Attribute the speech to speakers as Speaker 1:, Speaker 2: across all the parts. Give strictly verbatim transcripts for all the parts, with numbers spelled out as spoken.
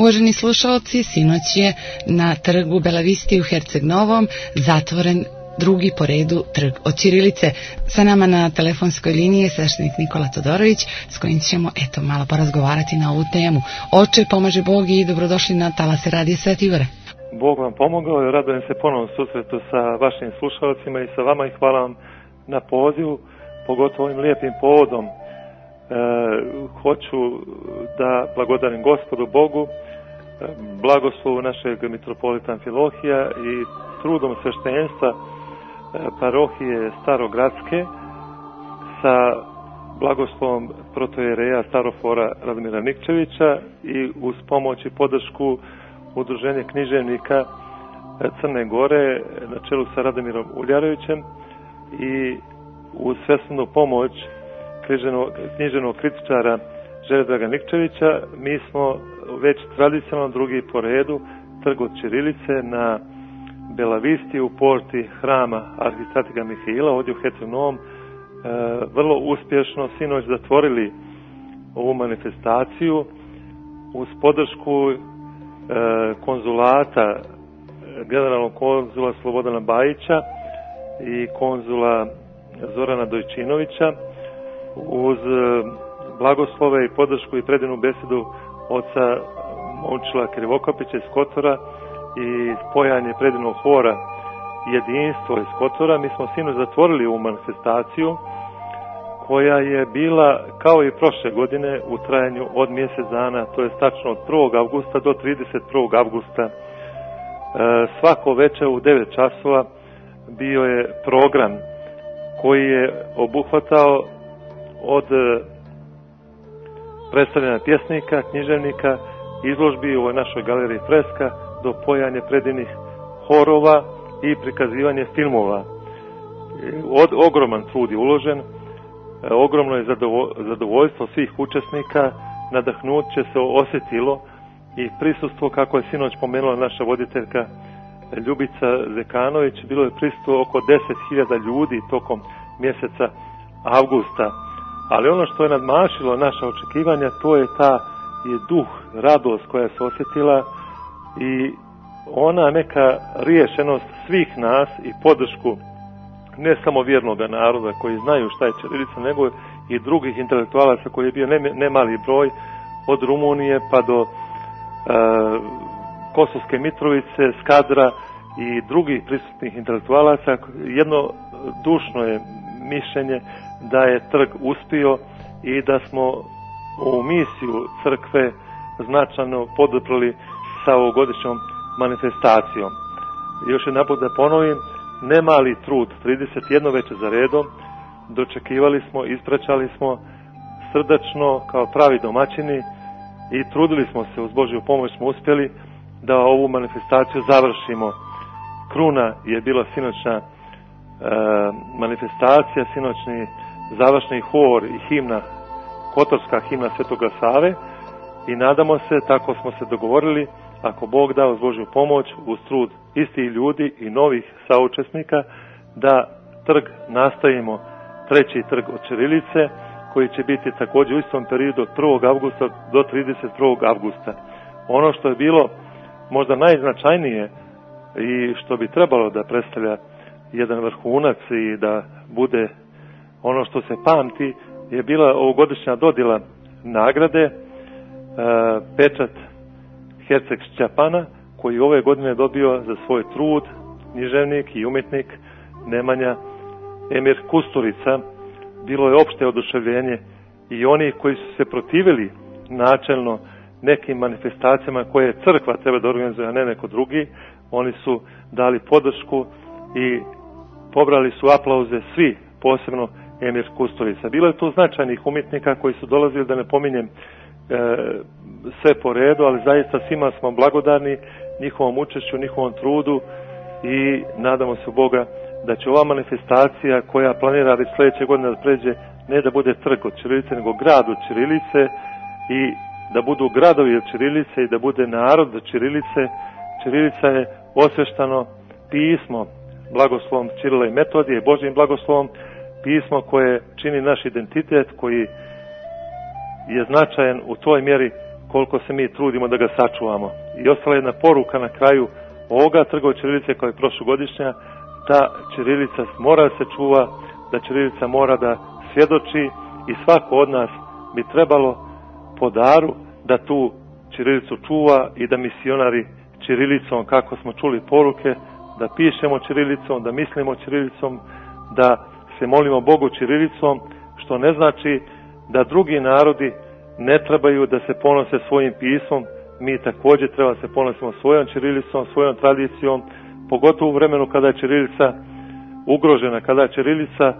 Speaker 1: Uvaženi slušalci, sinoć je na trgu Belavisti u Herceg Novom zatvoren drugi po redu trg od ćirilice. Sa nama na telefonskoj liniji je sveštenik Nikola Todorović, s kojim ćemo eto malo porazgovarati na ovu temu. Oče, pomaže Bog i dobrodošli na talase Radija Sveti Igor.
Speaker 2: Bog vam pomogao i radujem se ponovno susretu sa vašim slušalcima i sa vama i hvala vam na pozivu, pogotovo ovim lijepim povodom. E, hoću da blagodarim Gospodu Bogu, blagoslovu našeg mitropolita Amfilohija i trudom sveštenstva parohije Starogradske sa blagoslovom protojereja Starofora Radomira Nikčevića i uz pomoć i podršku Udruženja književnika Crne Gore na čelu sa Radomirom Uljarevićem i uz svesrdnu pomoć književnog kritičara Željedraga Nikčevića mi smo već tradicionalno drugi po redu trg od ćirilice na Belavisti u porti hrama arhistratega Mihaila ovdje u Herceg Novom e, vrlo uspješno sinoć zatvorili ovu manifestaciju uz podršku e, konzulata generalnog konzula Slobodana Bajića i konzula Zorana Dojčinovića uz blagoslove i podršku i predivnu besedu oca Momčila Krivokapića iz Kotora i spojanje predivnog hora Jedinstvo iz Kotora. Mi smo sinoć zatvorili ovu manifestaciju koja je bila kao i prošle godine u trajanju od mjesec dana, to je tačno od prvog avgusta do trideset prvog avgusta. E, svako večer u devet časova bio je program koji je obuhvatao od predstavljanja pjesnika, književnika, izložbi u ovoj našoj galeriji freska do pojanja predivnih horova i prikazivanje filmova. Od, ogroman trud je uložen, ogromno je zadovo, zadovoljstvo svih učesnika, nadahnuće se osjetilo i prisustvo, kako je sinoć pomenula naša voditeljka Ljubica Zekanović, bilo je prisustvo oko deset hiljada ljudi tokom mjeseca avgusta. Ali ono što je nadmašilo naša očekivanja, to je ta je duh, radost koja se osjetila i ona neka riješenost svih nas i podršku ne samo vjernoga naroda koji znaju šta je ćirilica, nego i drugih intelektualaca koji je bio ne, ne mali broj od Rumunije pa do e, Kosovske Mitrovice, Skadra i drugih prisutnih intelektualaca. Jedno dušno je mišljenje da je trg uspio i da smo ovu misiju crkve značajno poduprli sa ovogodišnjom manifestacijom. Još jedan put da ponovim, nemali trud, trideset jedno večer za redom, dočekivali smo, ispraćali smo srdačno kao pravi domaćini i trudili smo se, uz Božju pomoć smo uspjeli da ovu manifestaciju završimo. Kruna je bila sinoćna e, manifestacija, sinoćni završni hor i himna, kotorska himna Svetoga Save i nadamo se, tako smo se dogovorili, ako Bog da uz Božju pomoć, uz trud istih ljudi i novih saučesnika, da trg nastavimo, treći trg od ćirilice, koji će biti također u istom periodu od prvog avgusta do trideset prvog avgusta. Ono što je bilo možda najznačajnije i što bi trebalo da predstavlja jedan vrhunac i da bude ono što se pamti, je bila ovogodišnja dodjela nagrade, e, pečat Herceg Šćapana, koji ove godine dobio za svoj trud književnik i umjetnik Nemanja Emir Kusturica. Bilo je opšte oduševljenje i oni koji su se protivili načelno nekim manifestacijama koje crkva treba da organizuje, a ne neko drugi, oni su dali podršku i pobrali su aplauze svi, posebno Emir Kusturica. Bilo je tu značajnih umjetnika koji su dolazili, da ne pominjem e, sve po redu, ali zaista svima smo blagodarni njihovom učešću, njihovom trudu i nadamo se u Boga da će ova manifestacija koja planira već sljedeće godine da pređe ne da bude trg od ćirilice, nego grad od ćirilice i da budu gradovi od ćirilice i da bude narod od ćirilice. Ćirilica je osveštano pismo blagoslovom Ćirila i Metodije, Božjim blagoslovom, pismo koje čini naš identitet, koji je značajan u toj mjeri koliko se mi trudimo da ga sačuvamo. I ostala jedna poruka na kraju ovoga trga od ćirilice koja je prošlogodišnja, da ćirilica mora da se čuva, da ćirilica mora da svjedoči i svako od nas bi trebalo po daru da tu ćirilicu čuva i da misionari ćirilicom, kako smo čuli poruke, da pišemo ćirilicom, da mislimo ćirilicom, da se molimo Bogu ćirilicom, što ne znači da drugi narodi ne trebaju da se ponose svojim pismom. Mi također treba da se ponosimo svojom ćirilicom, svojom tradicijom, pogotovo u vremenu kada je ćirilica ugrožena, kada je ćirilica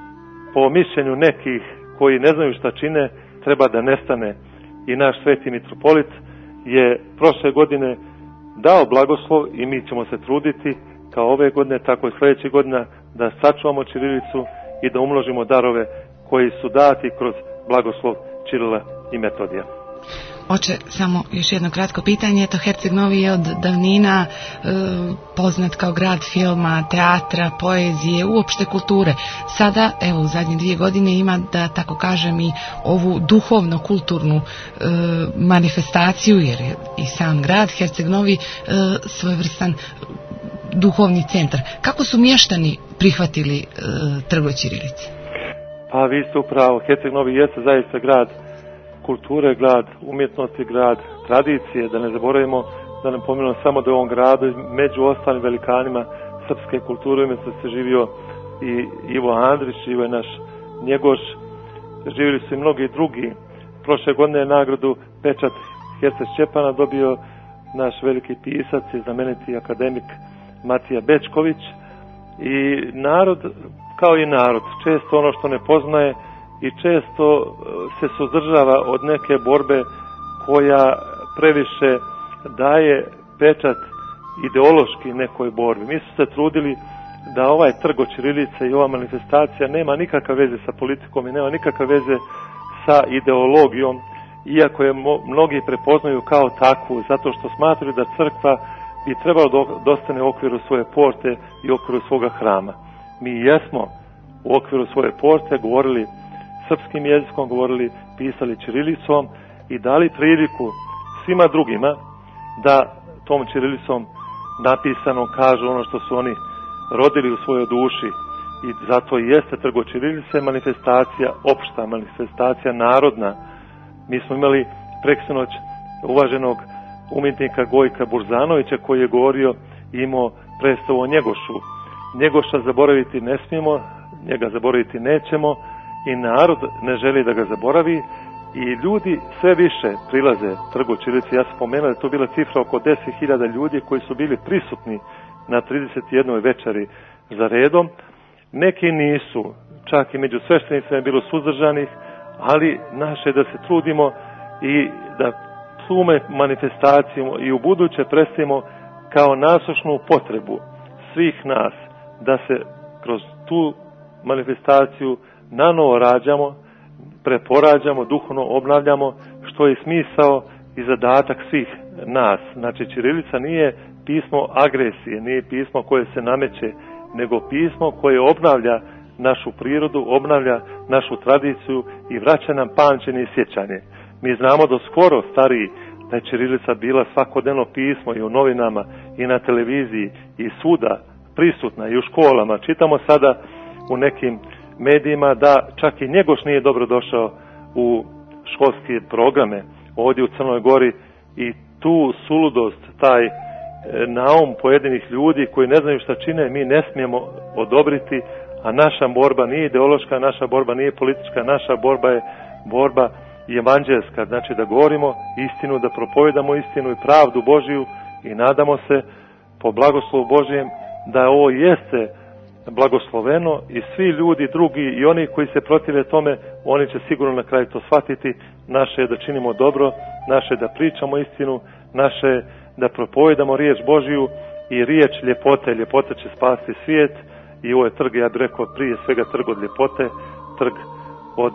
Speaker 2: po mišljenju nekih koji ne znaju šta čine, treba da nestane. I naš sveti mitropolit je prošle godine dao blagoslov i mi ćemo se truditi kao ove godine, tako i sljedeće godina da sačuvamo ćirilicu i da umnožimo darove koji su dati kroz blagoslov Ćirila i Metodija.
Speaker 1: Oče, samo još jedno kratko pitanje. Eto, Herceg Novi je od davnina e, poznat kao grad filma, teatra, poezije, uopšte kulture. Sada, evo, u zadnje dvije godine ima, da tako kažem, i ovu duhovno-kulturnu e, manifestaciju, jer je i sam grad Herceg Novi e, svojevrstan duhovni centar. Kako su mještani prihvatili e, trgo ćirilice?
Speaker 2: Pa vi ste upravo, Herceg Novi jeste zaista grad kulture, grad umjetnosti, grad tradicije, da ne zaboravimo, da ne pomenemo samo da je u ovom gradu među ostalim velikanima srpske kulture umjetnosti živio i Ivo Andrić, živio je naš Njegoš, živjeli su i mnogi drugi. Prošle godine je nagradu Pečat Herce Šćepana dobio naš veliki pisac i znameniti akademik Matija Bečković. I narod, kao i narod, često ono što ne poznaje i često se suzdržava od neke borbe koja previše daje pečat ideološki nekoj borbi. Mi su se trudili da ovaj trg od ćirilice i ova manifestacija nema nikakve veze sa politikom i nema nikakve veze sa ideologijom, iako je mnogi prepoznaju kao takvu, zato što smatraju da crkva bi trebalo da ostane u okviru svoje porte i u okviru svoga hrama. Mi jesmo u okviru svoje porte govorili srpskim jezikom, govorili, pisali ćirilicom i dali priliku svima drugima da tom ćirilicom napisanom kažu ono što su oni rodili u svojoj duši. I zato i jeste trgo ćirilice manifestacija opšta, manifestacija narodna. Mi smo imali preksinoć uvaženog umjetnika Gojka Burzanovića koji je govorio i imao predstavu o Njegošu. Njegoša zaboraviti ne smijemo, njega zaboraviti nećemo i narod ne želi da ga zaboravi i ljudi sve više prilaze trgu ćirilice. Ja sam spomenuo da je to bila cifra oko deset hiljada ljudi koji su bili prisutni na trideset jednoj večeri za redom. Neki nisu, čak i među sveštenicima je bilo suzdržanih, ali naše da se trudimo i da tu manifestaciju i u buduće predstavimo kao nasušnu potrebu svih nas da se kroz tu manifestaciju nanovo rađamo, preporađamo, duhovno obnavljamo, što je smisao i zadatak svih nas. Znači, ćirilica nije pismo agresije, nije pismo koje se nameće, nego pismo koje obnavlja našu prirodu, obnavlja našu tradiciju i vraća nam pamćenje i sjećanje. Mi znamo do skoro stariji da je ćirilica bila svakodnevno pismo i u novinama i na televiziji i svuda prisutna i u školama. Čitamo sada u nekim medijima da čak i Njegoš nije dobro došao u školske programe ovdje u Crnoj Gori i tu suludost, taj naum pojedinih ljudi koji ne znaju šta čine, mi ne smijemo odobriti, a naša borba nije ideološka, naša borba nije politička, naša borba je borba evanđelska, znači da govorimo istinu, da propovedamo istinu i pravdu Božiju i nadamo se po blagoslovu Božijem da ovo jeste blagosloveno i svi ljudi drugi i oni koji se protive tome, oni će sigurno na kraju to shvatiti. Naše je da činimo dobro, naše je da pričamo istinu, naše je da propovedamo riječ Božiju i riječ ljepote. Ljepota će spasti svijet i ovo je trg, ja bih rekao, prije svega trg od ljepote, trg od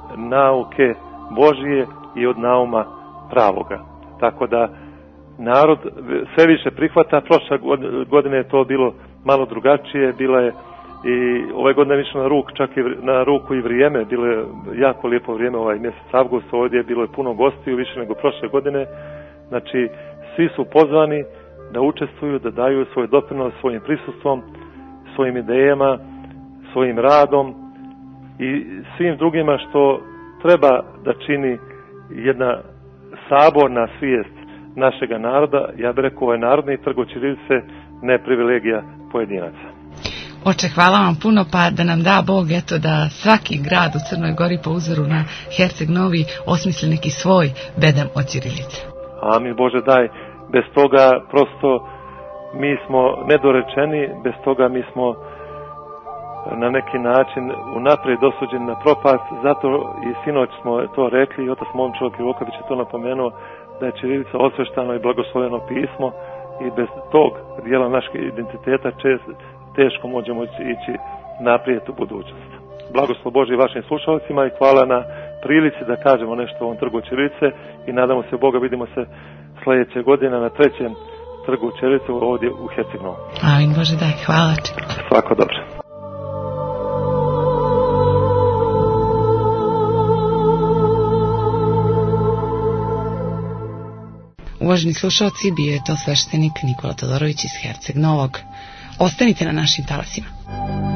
Speaker 2: nauke Božije i od nauma pravoga. Tako da narod sve više prihvata. Prošle godine je to bilo malo drugačije, bila je i ove godine je išlo na ruku, čak i na ruku i vrijeme, bilo je jako lijepo vrijeme ovaj mjesec avgust, ovdje bilo je puno gostiju, više nego prošle godine, znači svi su pozvani da učestvuju, da daju svoj doprinos svojim prisustvom, svojim idejama, svojim radom i svim drugima što treba da čini jedna saborna svijest našega naroda. Ja bih rekao, ovaj narodni trg od ćirilice ne privilegija pojedinaca.
Speaker 1: Oče, hvala vam puno, pa da nam da Bog eto da svaki grad u Crnoj Gori po uzoru na Herceg Novi osmisli neki svoj bedem od ćirilice.
Speaker 2: Amin, Bože daj, bez toga prosto mi smo nedorečeni, bez toga mi smo na neki način unaprijed dosuđeni na propast, zato i sinoć smo to rekli i otac Momčilo Krivokapić je to napomenuo da je ćirilica osveštano i blagosloveno pismo i bez tog dijela našeg identiteta čest, teško možemo ići naprijed u budućnost. Blagoslov Bože i vašim slušalcima i hvala na prilici da kažemo nešto o ovom trgu ćirilice i nadamo se Boga vidimo se sljedeće godine na trećem trgu ćirilice ovdje u Herceg Novom.
Speaker 1: Amin, Bože daj, hvala.
Speaker 2: Svako dobro.
Speaker 1: Uvaženi slušalci, bio je to sveštenik Nikola Todorović iz Herceg Novog. Ostanite na našim talasima.